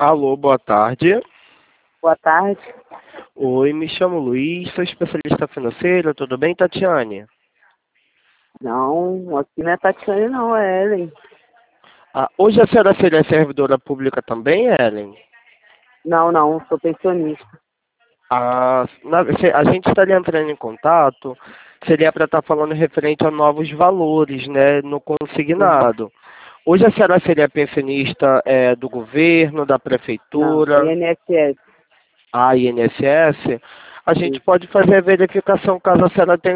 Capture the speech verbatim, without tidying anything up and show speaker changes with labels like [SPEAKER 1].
[SPEAKER 1] Alô, boa tarde.
[SPEAKER 2] Boa tarde.
[SPEAKER 1] Oi, me chamo Luiz, sou especialista financeiro, tudo bem, Tatiane?
[SPEAKER 2] Não, aqui não é Tatiane não, é Ellen.
[SPEAKER 1] Ah, hoje a senhora seria servidora pública também, Ellen?
[SPEAKER 2] Não, não, sou pensionista.
[SPEAKER 1] Ah, na- se- a gente estaria entrando em contato, seria para estar falando referente a novos valores, né, no
[SPEAKER 2] Uhum.
[SPEAKER 1] consignado. Hoje a senhora seria pensionista eh, do governo, da
[SPEAKER 2] Não,
[SPEAKER 1] prefeitura,
[SPEAKER 2] I N S S.
[SPEAKER 1] a I N S S. A gente
[SPEAKER 2] Isso.
[SPEAKER 1] pode fazer a verificação caso a senhora tenha